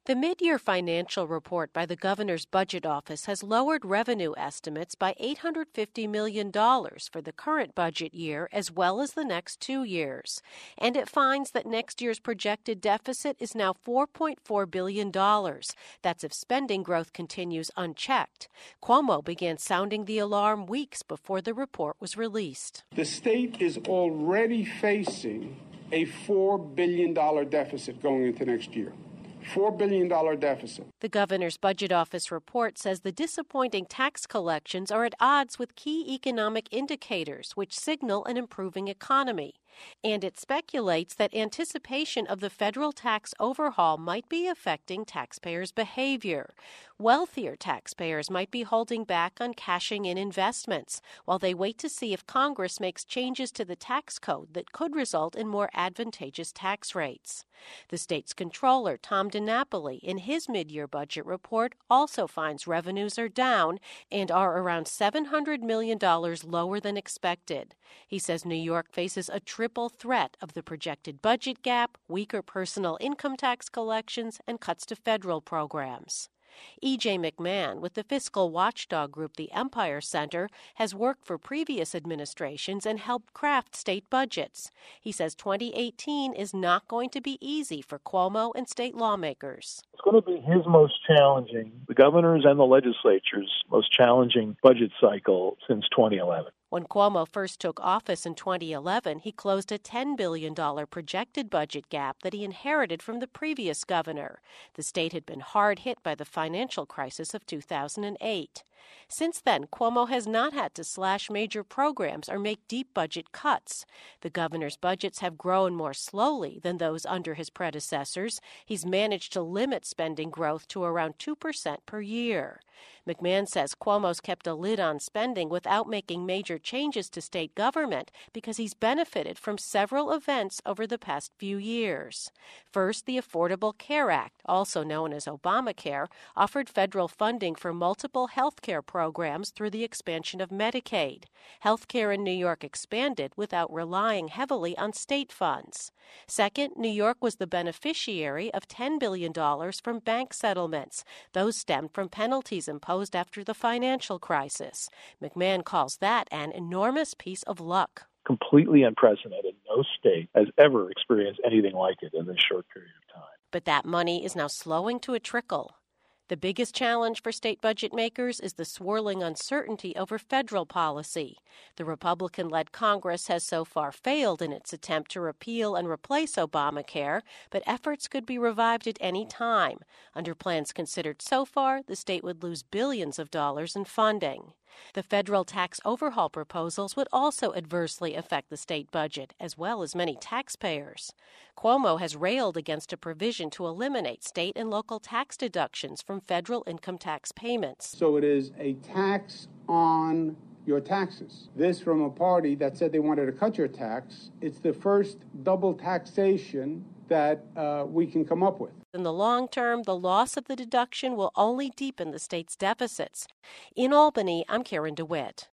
The mid-year financial report by the governor's budget office has lowered revenue estimates by $850 million for the current budget year as well as the next 2 years. And it finds that next year's projected deficit is now $4.4 billion. That's if spending growth continues unchecked. Cuomo began sounding the alarm weeks before the report was released. The state is already facing a $4 billion deficit going into next year. $4 billion deficit. The governor's budget office report says the disappointing tax collections are at odds with key economic indicators, which signal an improving economy. And it speculates that anticipation of the federal tax overhaul might be affecting taxpayers' behavior. Wealthier taxpayers might be holding back on cashing in investments while they wait to see if Congress makes changes to the tax code that could result in more advantageous tax rates. The state's controller, Tom DiNapoli, in his mid-year budget report also finds revenues are down and are around $700 million lower than expected. He says New York faces a triple threat of the projected budget gap, weaker personal income tax collections, and cuts to federal programs. E.J. McMahon, with the fiscal watchdog group the Empire Center, has worked for previous administrations and helped craft state budgets. He says 2018 is not going to be easy for Cuomo and state lawmakers. It's going to be his most challenging, the governor's and the legislature's most challenging budget cycle since 2011. When Cuomo first took office in 2011, he closed a $10 billion projected budget gap that he inherited from the previous governor. The state had been hard hit by the financial crisis of 2008. Since then, Cuomo has not had to slash major programs or make deep budget cuts. The governor's budgets have grown more slowly than those under his predecessors. He's managed to limit spending growth to around 2% per year. McMahon says Cuomo's kept a lid on spending without making major changes to state government because he's benefited from several events over the past few years. First, the Affordable Care Act, also known as Obamacare, offered federal funding for multiple health care programs through the expansion of Medicaid. Health care in New York expanded without relying heavily on state funds. Second, New York was the beneficiary of $10 billion from bank settlements. Those stemmed from penalties imposed after the financial crisis. McMahon calls that an enormous piece of luck. Completely unprecedented. No state has ever experienced anything like it in this short period of time. But that money is now slowing to a trickle. The biggest challenge for state budget makers is the swirling uncertainty over federal policy. The Republican-led Congress has so far failed in its attempt to repeal and replace Obamacare, but efforts could be revived at any time. Under plans considered so far, the state would lose billions of dollars in funding. The federal tax overhaul proposals would also adversely affect the state budget, as well as many taxpayers. Cuomo has railed against a provision to eliminate state and local tax deductions from federal income tax payments. So it is a tax on your taxes. This from a party that said they wanted to cut your tax. It's the first double taxation that we can come up with. In the long term, the loss of the deduction will only deepen the state's deficits. In Albany, I'm Karen DeWitt.